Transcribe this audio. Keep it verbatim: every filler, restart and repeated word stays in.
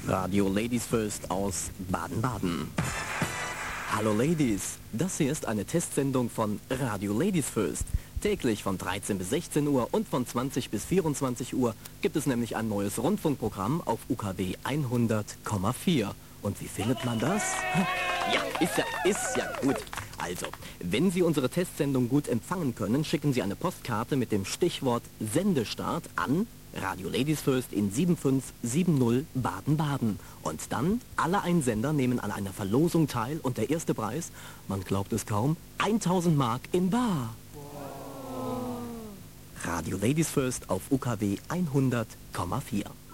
Radio Ladies First aus Baden-Baden. Hallo Ladies, das hier ist eine Testsendung von Radio Ladies First. Täglich von dreizehn bis sechzehn Uhr und von zwanzig bis vierundzwanzig Uhr gibt es nämlich ein neues Rundfunkprogramm auf U K W hundert Komma vier. Und wie findet man das? Ja, ist ja, ist ja gut. Also, wenn Sie unsere Testsendung gut empfangen können, schicken Sie eine Postkarte mit dem Stichwort Sendestart an Radio Ladies First in sieben fünf sieben null Baden-Baden. Und dann, alle Einsender nehmen an einer Verlosung teil und der erste Preis, man glaubt es kaum, tausend Mark in bar. Radio Ladies First auf U K W hundert Komma vier.